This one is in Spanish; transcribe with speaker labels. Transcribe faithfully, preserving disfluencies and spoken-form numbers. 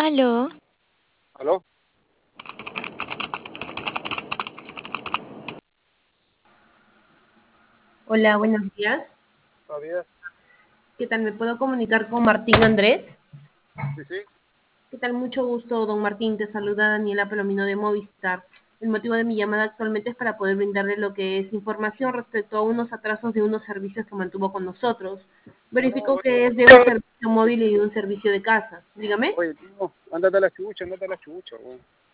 Speaker 1: Aló,
Speaker 2: ¿Aló?
Speaker 3: Hola, buenos días.
Speaker 2: ¿Está bien?
Speaker 3: ¿Qué tal? ¿Me puedo comunicar con Martín Andrés?
Speaker 2: Sí, sí.
Speaker 3: ¿Qué tal? Mucho gusto, don Martín. Te saluda Daniela Palomino de Movistar. El motivo de mi llamada actualmente es para poder brindarle lo que es información respecto a unos atrasos de unos servicios que mantuvo con nosotros.
Speaker 2: No,
Speaker 3: Verifico
Speaker 2: oye,
Speaker 3: que es de un servicio móvil y de un servicio de casa. Dígame.
Speaker 2: oye, tío, ándate a la chucha, ándate a la chucha, weón.